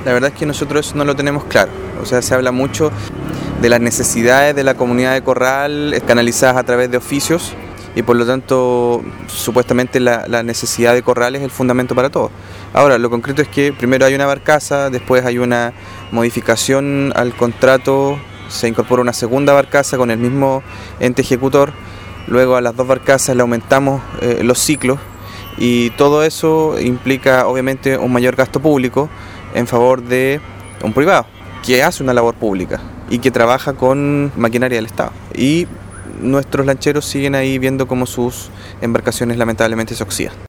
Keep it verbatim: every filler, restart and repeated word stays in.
La verdad es que nosotros eso no lo tenemos claro. O sea, se habla mucho de las necesidades de la comunidad de Corral canalizadas a través de oficios y por lo tanto supuestamente la, la necesidad de Corral es el fundamento para todo. Ahora, lo concreto es que primero hay una barcaza, después hay una modificación al contrato, se incorpora una segunda barcaza con el mismo ente ejecutor, luego a las dos barcazas le aumentamos eh, los ciclos y todo eso implica obviamente un mayor gasto público en favor de un privado que hace una labor pública y que trabaja con maquinaria del Estado. Y nuestros lancheros siguen ahí viendo cómo sus embarcaciones lamentablemente se oxidan.